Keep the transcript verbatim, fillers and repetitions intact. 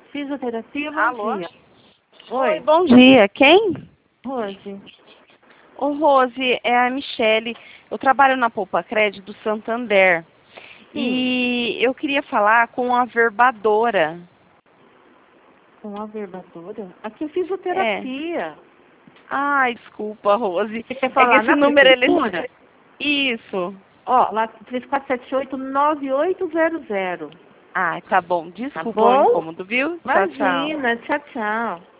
Fisioterapia, bom Alô? dia. Oi, Oi, bom dia. Quem? Rose. Ô, Rose, é a Michele. Eu trabalho na Poupa Crédito do Santander. Sim, E eu queria falar com a verbadora. com a verbadora. Aqui é É. fisioterapia. Ai, desculpa, Rose. Você quer É que falar esse na número, ele... prefeitura? Isso. Ó, lá três quatro sete oito, nove oito zero zero. Ai, tá bom. Tá Desculpa o bom? incômodo, viu? Tchau, tchau. Imagina. Tchau, tchau.